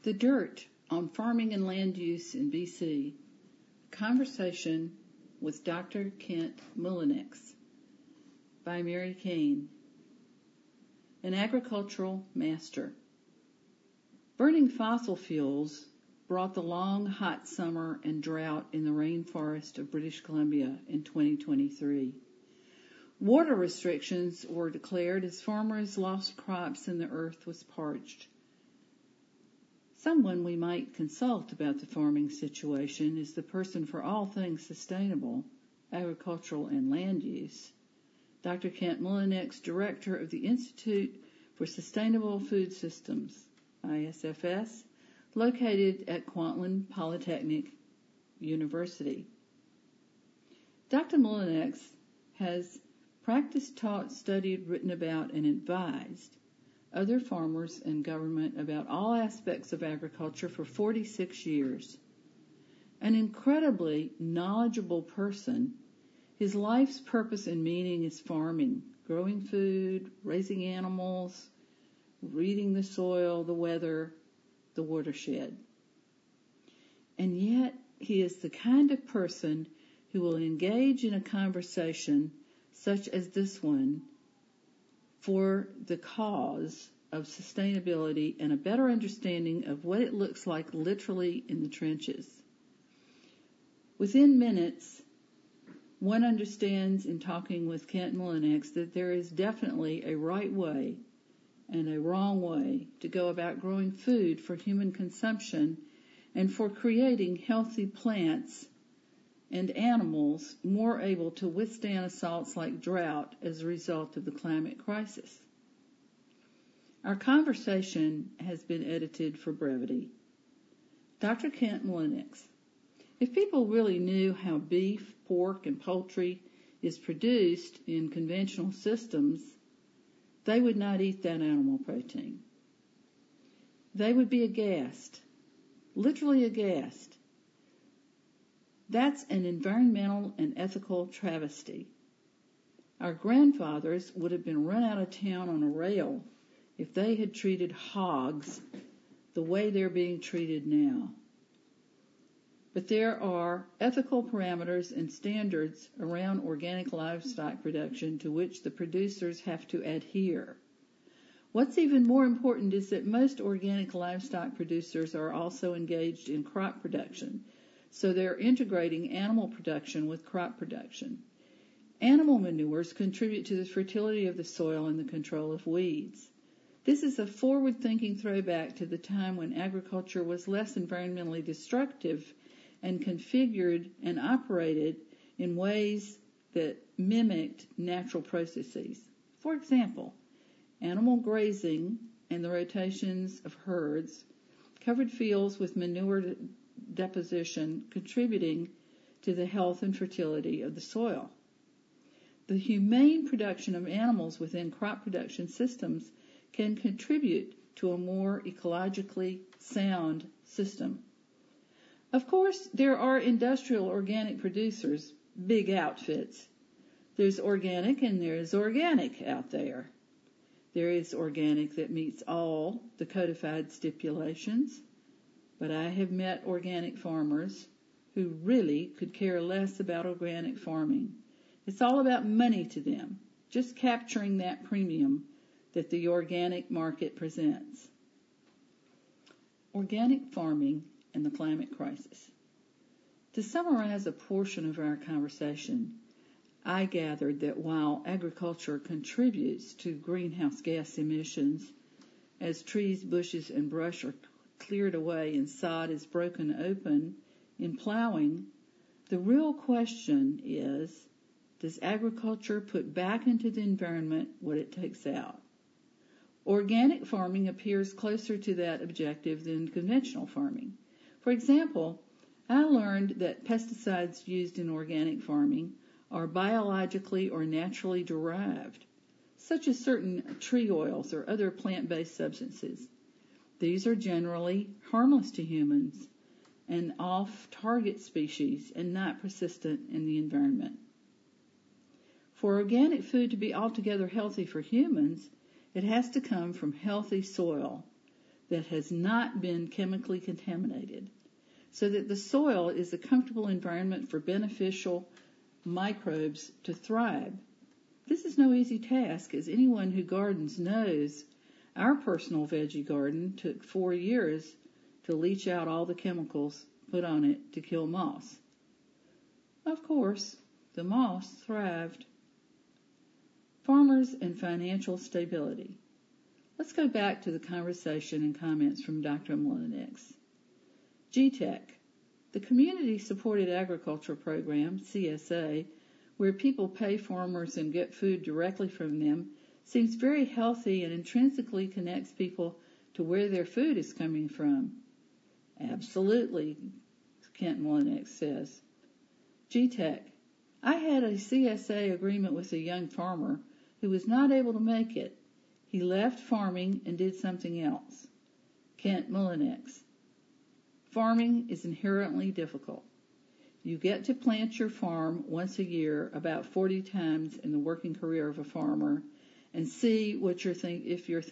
The Dirt on Farming and Land Use in BC, Conversation with Dr. Kent Mullinex by Mary Kane, an agricultural master. Burning fossil fuels brought the long, hot summer and drought in the rainforest of British Columbia in 2023. Water restrictions were declared as farmers lost crops and the earth was parched. Someone we might consult about the farming situation is the person for all things sustainable, agricultural and land use, Dr. Kent Mullinex, Director of the Institute for Sustainable Food Systems, ISFS, located at Kwantlen Polytechnic University. Dr. Mullinex has practiced, taught, studied, written about, and advised other farmers and government about all aspects of agriculture for 46 years. An incredibly knowledgeable person, his life's purpose and meaning is farming, growing food, raising animals, reading the soil, the weather, the watershed. And yet, he is the kind of person who will engage in a conversation such as this one for the cause of sustainability and a better understanding of what it looks like literally in the trenches. Within minutes, one understands in talking with Kent Mullinex that there is definitely a right way and a wrong way to go about growing food for human consumption and for creating healthy plants and animals more able to withstand assaults like drought as a result of the climate crisis. Our conversation has been edited for brevity. Dr. Kent Mullinex, if people really knew how beef, pork, and poultry is produced in conventional systems, they would not eat that animal protein. They would be aghast, literally aghast. That's an environmental and ethical travesty. Our grandfathers would have been run out of town on a rail if they had treated hogs the way they're being treated now. But there are ethical parameters and standards around organic livestock production to which the producers have to adhere. What's even more important is that most organic livestock producers are also engaged in crop production, so they're integrating animal production with crop production. Animal manures contribute to the fertility of the soil and the control of weeds. This is a forward-thinking throwback to the time when agriculture was less environmentally destructive and configured and operated in ways that mimicked natural processes. For example, animal grazing and the rotations of herds covered fields with manure deposition contributing to the health and fertility of the soil. The humane production of animals within crop production systems can contribute to a more ecologically sound system. Of course, there are industrial organic producers, big outfits. There's organic and there's organic out there. There is organic that meets all the codified stipulations, but I have met organic farmers who really could care less about organic farming. It's all about money to them, just capturing that premium that the organic market presents. Organic farming and the climate crisis. To summarize a portion of our conversation, I gathered that while agriculture contributes to greenhouse gas emissions, as trees, bushes, and brush are cleared away and sod is broken open in plowing, the real question is, does agriculture put back into the environment what it takes out? Organic farming appears closer to that objective than conventional farming. For example, I learned that pesticides used in organic farming are biologically or naturally derived, such as certain tree oils or other plant-based substances. These are generally harmless to humans and off-target species and not persistent in the environment. For organic food to be altogether healthy for humans, it has to come from healthy soil. that has not been chemically contaminated, so that the soil is a comfortable environment for beneficial microbes to thrive. This is no easy task, as anyone who gardens knows. Our personal veggie garden took 4 years to leach out all the chemicals put on it to kill moss. Of course, the moss thrived. Farmers and financial stability. Let's go back to the conversation and comments from Dr. Molinex. GTEC, the Community Supported Agriculture Program, CSA, where people pay farmers and get food directly from them, seems very healthy and intrinsically connects people to where their food is coming from. Absolutely, Kent Molinex says. GTEC, I had a CSA agreement with a young farmer who was not able to make it. He left farming and did something else. Kent Molinex, farming is inherently difficult. You get to plant your farm once a year about 40 times in the working career of a farmer and see if your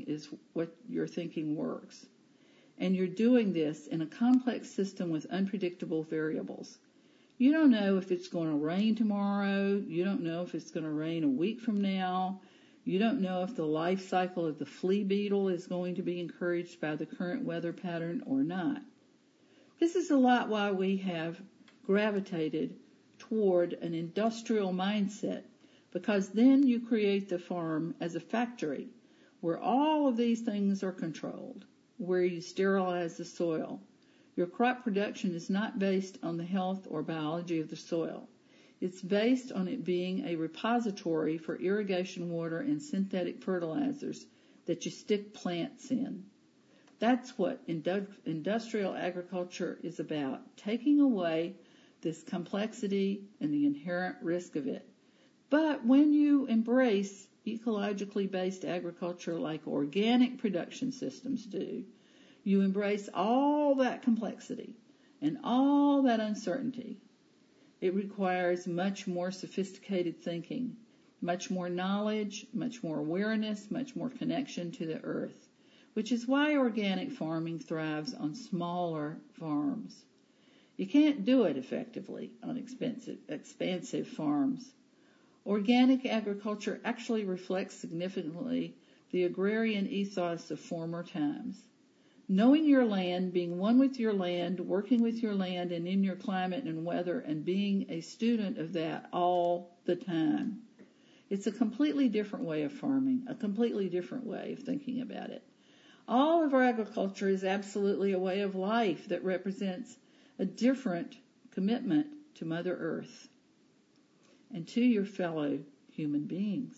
thinking works. And you're doing this in a complex system with unpredictable variables. You don't know if it's going to rain tomorrow. You don't know if it's going to rain a week from now. You don't know if the life cycle of the flea beetle is going to be encouraged by the current weather pattern or not. This is a lot why we have gravitated toward an industrial mindset, because then you create the farm as a factory where all of these things are controlled, where you sterilize the soil. Your crop production is not based on the health or biology of the soil. It's based on it being a repository for irrigation water and synthetic fertilizers that you stick plants in. That's what industrial agriculture is about, taking away this complexity and the inherent risk of it. But when you embrace ecologically based agriculture like organic production systems do, you embrace all that complexity and all that uncertainty. It requires much more sophisticated thinking, much more knowledge, much more awareness, much more connection to the earth, which is why organic farming thrives on smaller farms. You can't do it effectively on expansive farms. Organic agriculture actually reflects significantly the agrarian ethos of former times. Knowing your land, being one with your land, working with your land and in your climate and weather, and being a student of that all the time. It's a completely different way of farming, a completely different way of thinking about it. All of our agriculture is absolutely a way of life that represents a different commitment to Mother Earth and to your fellow human beings.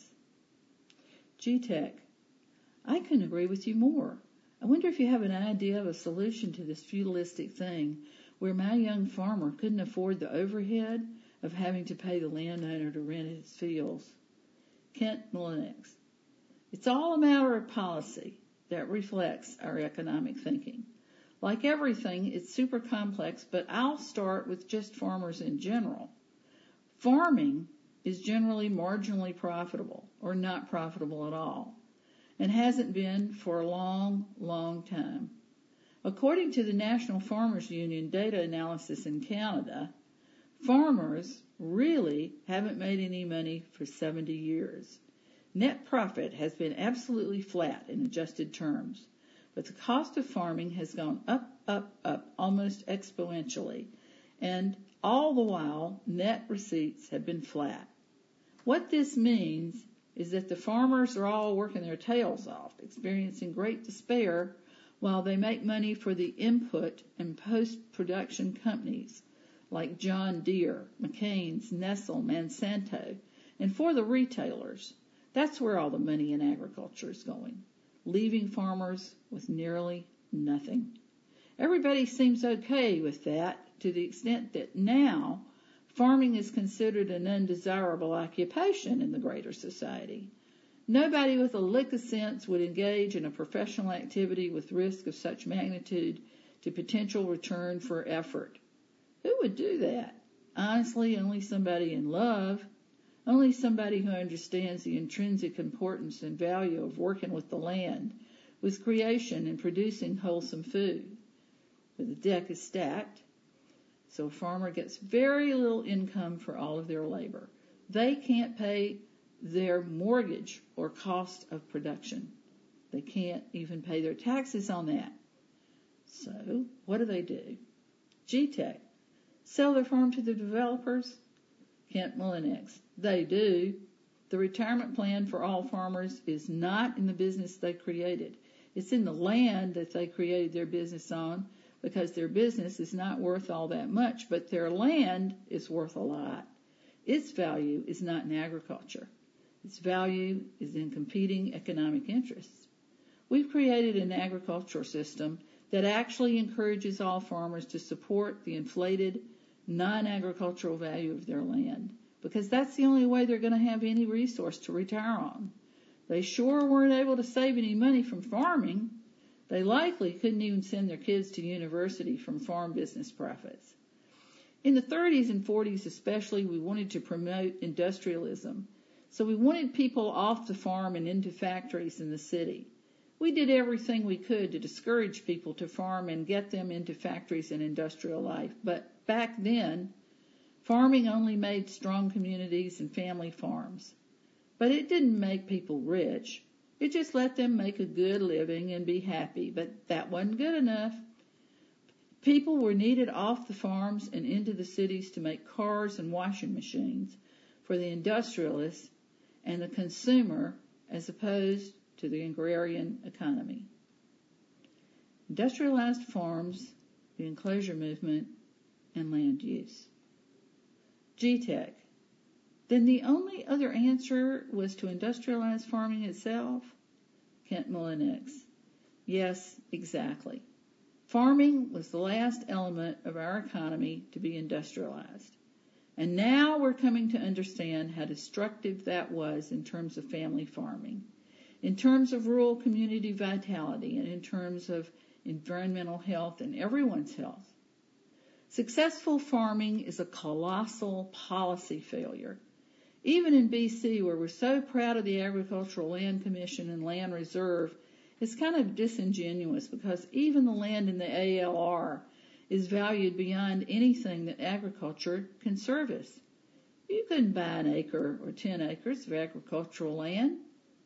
GTEC, I couldn't agree with you more. I wonder if you have an idea of a solution to this feudalistic thing where my young farmer couldn't afford the overhead of having to pay the landowner to rent his fields. Kent Molinex, it's all a matter of policy that reflects our economic thinking. Like everything, it's super complex, but I'll start with just farmers in general. Farming is generally marginally profitable or not profitable at all, and hasn't been for a long, long time. According to the National Farmers Union data analysis in Canada, farmers really haven't made any money for 70 years. Net profit has been absolutely flat in adjusted terms, but the cost of farming has gone up, almost exponentially, and all the while net receipts have been flat. What this means is that the farmers are all working their tails off, experiencing great despair while they make money for the input and post-production companies like John Deere, McCain's, Nestle, Monsanto, and for the retailers. That's where all the money in agriculture is going, leaving farmers with nearly nothing. Everybody seems okay with that to the extent that now farming is considered an undesirable occupation in the greater society. Nobody with a lick of sense would engage in a professional activity with risk of such magnitude to potential return for effort. Who would do that? Honestly, only somebody in love. Only somebody who understands the intrinsic importance and value of working with the land, with creation and producing wholesome food. But the deck is stacked, so a farmer gets very little income for all of their labor. They can't pay their mortgage or cost of production. They can't even pay their taxes on that. So, what do? G-Tech. Sell their farm to the developers? Kent Mullinex. They do. The retirement plan for all farmers is not in the business they created. It's in the land that they created their business on, because their business is not worth all that much, but their land is worth a lot. Its value is not in agriculture. Its value is in competing economic interests. We've created an agricultural system that actually encourages all farmers to support the inflated, non-agricultural value of their land, because that's the only way they're going to have any resource to retire on. They sure weren't able to save any money from farming. They likely couldn't even send their kids to university from farm business profits. In the 30s and 40s especially, we wanted to promote industrialism. So we wanted people off the farm and into factories in the city. We did everything we could to discourage people to farm and get them into factories and industrial life. But back then, farming only made strong communities and family farms. But it didn't make people rich. It just let them make a good living and be happy, but that wasn't good enough. People were needed off the farms and into the cities to make cars and washing machines for the industrialists and the consumer, as opposed to the agrarian economy. Industrialized farms, the enclosure movement, and land use. G-Tech. Then the only other answer was to industrialize farming itself? Kent Mullinex. Yes, exactly. Farming was the last element of our economy to be industrialized. And now we're coming to understand how destructive that was in terms of family farming, in terms of rural community vitality, and in terms of environmental health and everyone's health. Successful farming is a colossal policy failure. Even in BC, where we're so proud of the Agricultural Land Commission and Land Reserve, it's kind of disingenuous, because even the land in the ALR is valued beyond anything that agriculture can service. You couldn't buy an acre or 10 acres of agricultural land,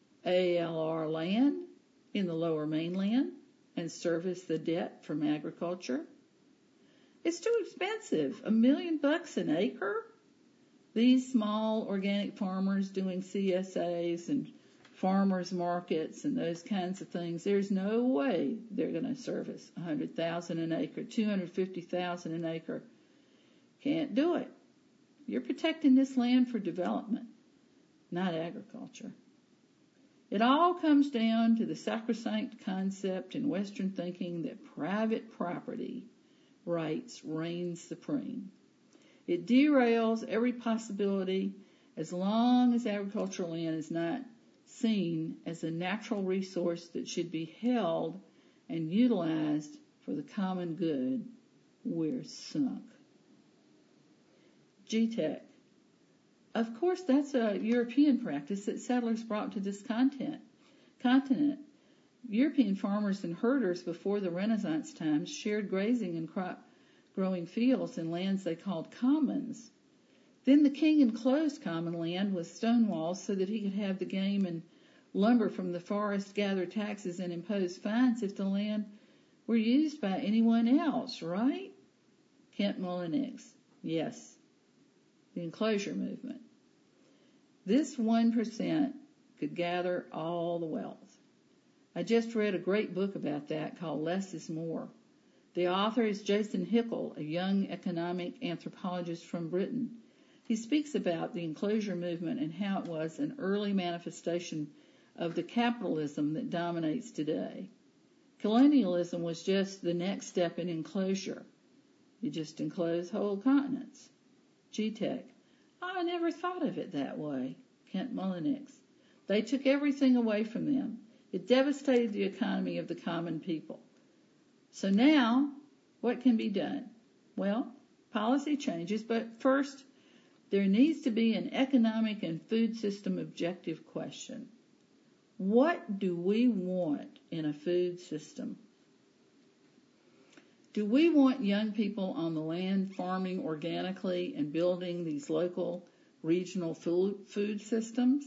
ALR land, in the lower mainland and service the debt from agriculture. It's too expensive. $1 million an acre? These small organic farmers doing CSAs and farmers markets and those kinds of things, there's no way they're going to service $100,000 an acre, $250,000 an acre. Can't do it. You're protecting this land for development, not agriculture. It all comes down to the sacrosanct concept in Western thinking that private property rights reign supreme. It derails every possibility as long as agricultural land is not seen as a natural resource that should be held and utilized for the common good. We're sunk. G-Tech. Of course, that's a European practice that settlers brought to this continent. European farmers and herders before the Renaissance times shared grazing and crop-growing fields in lands they called commons. Then the king enclosed common land with stone walls so that he could have the game and lumber from the forest, gather taxes, and impose fines if the land were used by anyone else, right? Kent Mullinex. Yes. The enclosure movement. This 1% could gather all the wealth. I just read a great book about that called Less is More. The author is Jason Hickel, a young economic anthropologist from Britain. He speaks about the enclosure movement and how it was an early manifestation of the capitalism that dominates today. Colonialism was just the next step in enclosure. You just enclose whole continents. G-Tech. I never thought of it that way. Kent Mullinex. They took everything away from them. It devastated the economy of the common people. So now, what can be done? Well, policy changes, but first, there needs to be an economic and food system objective question. What do we want in a food system? Do we want young people on the land farming organically and building these local, regional food systems?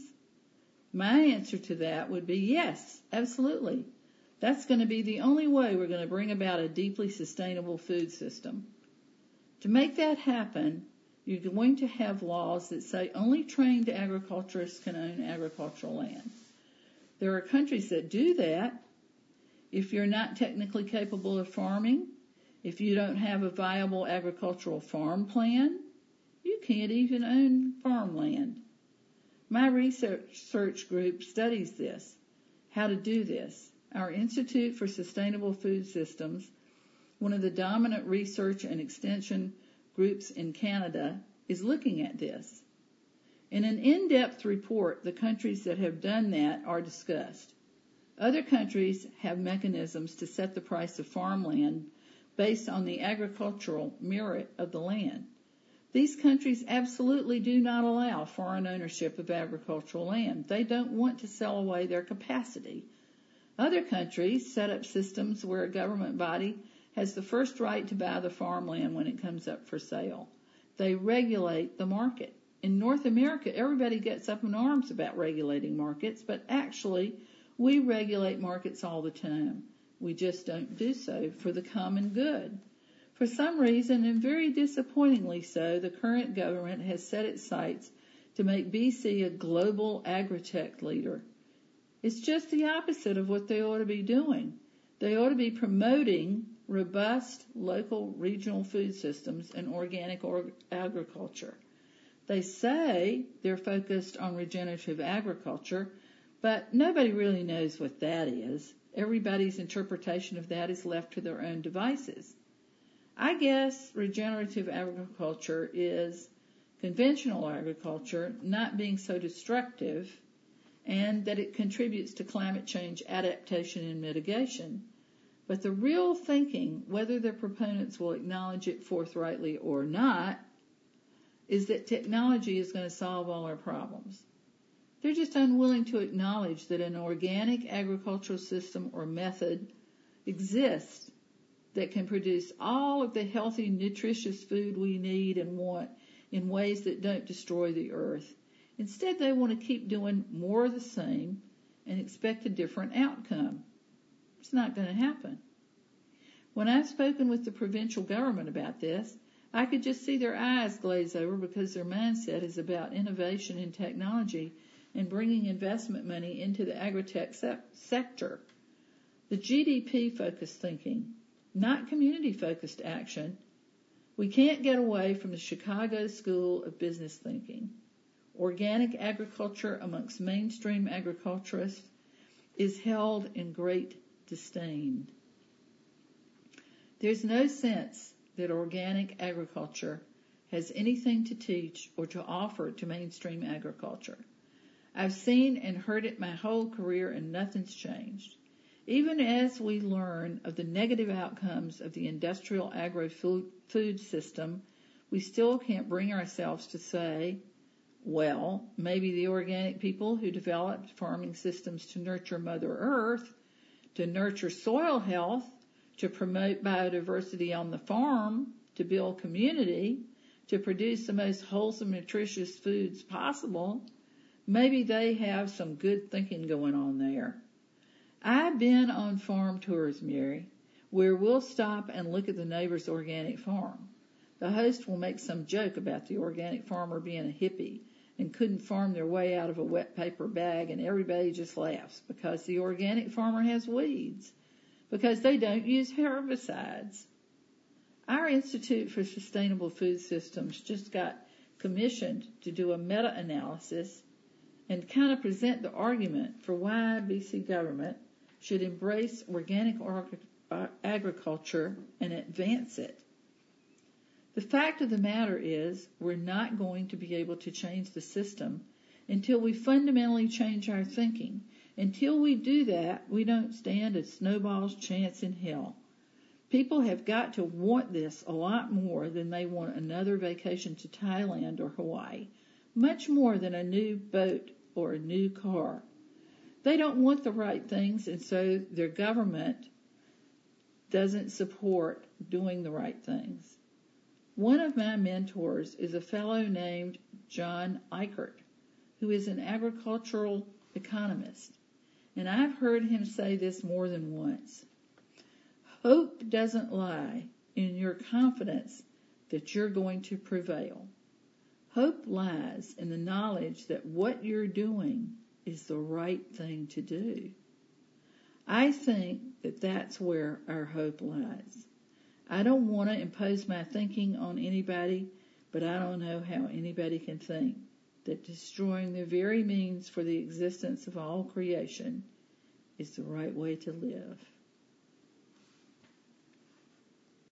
My answer to that would be yes, absolutely. That's going to be the only way we're going to bring about a deeply sustainable food system. To make that happen, you're going to have laws that say only trained agriculturists can own agricultural land. There are countries that do that. If you're not technically capable of farming, if you don't have a viable agricultural farm plan, you can't even own farmland. My research group studies this, how to do this. Our Institute for Sustainable Food Systems, one of the dominant research and extension groups in Canada, is looking at this. In an in-depth report, the countries that have done that are discussed. Other countries have mechanisms to set the price of farmland based on the agricultural merit of the land. These countries absolutely do not allow foreign ownership of agricultural land. They don't want to sell away their capacity. Other countries set up systems where a government body has the first right to buy the farmland when it comes up for sale. They regulate the market. In North America, everybody gets up in arms about regulating markets, but actually, we regulate markets all the time. We just don't do so for the common good. For some reason, and very disappointingly so, the current government has set its sights to make BC a global agri-tech leader. It's just the opposite of what they ought to be doing. They ought to be promoting robust local regional food systems and organic agriculture. They say they're focused on regenerative agriculture, but nobody really knows what that is. Everybody's interpretation of that is left to their own devices. I guess regenerative agriculture is conventional agriculture not being so destructive, and that it contributes to climate change adaptation and mitigation. But the real thinking, whether the proponents will acknowledge it forthrightly or not, is that technology is going to solve all our problems. They're just unwilling to acknowledge that an organic agricultural system or method exists that can produce all of the healthy, nutritious food we need and want in ways that don't destroy the earth. Instead, they want to keep doing more of the same and expect a different outcome. It's not going to happen. When I've spoken with the provincial government about this, I could just see their eyes glaze over because their mindset is about innovation in technology and bringing investment money into the agri-tech sector. The GDP-focused thinking, not community-focused action. We can't get away from the Chicago School of Business thinking. Organic agriculture amongst mainstream agriculturists is held in great disdain. There's no sense that organic agriculture has anything to teach or to offer to mainstream agriculture. I've seen and heard it my whole career and nothing's changed. Even as we learn of the negative outcomes of the industrial agro-food system, we still can't bring ourselves to say, well, maybe the organic people who developed farming systems to nurture Mother Earth, to nurture soil health, to promote biodiversity on the farm, to build community, to produce the most wholesome, nutritious foods possible, maybe they have some good thinking going on there. I've been on farm tours, Mary, where we'll stop and look at the neighbor's organic farm. The host will make some joke about the organic farmer being a hippie and couldn't farm their way out of a wet paper bag, and everybody just laughs because the organic farmer has weeds, because they don't use herbicides. Our Institute for Sustainable Food Systems just got commissioned to do a meta-analysis and kind of present the argument for why BC government should embrace organic agriculture and advance it. The fact of the matter is we're not going to be able to change the system until we fundamentally change our thinking. Until we do that, we don't stand a snowball's chance in hell. People have got to want this a lot more than they want another vacation to Thailand or Hawaii, much more than a new boat or a new car. They don't want the right things, and so their government doesn't support doing the right things. One of my mentors is a fellow named John Eichert, who is an agricultural economist, and I've heard him say this more than once. Hope doesn't lie in your confidence that you're going to prevail. Hope lies in the knowledge that what you're doing is the right thing to do. I think that that's where our hope lies. I don't want to impose my thinking on anybody, but I don't know how anybody can think that destroying the very means for the existence of all creation is the right way to live.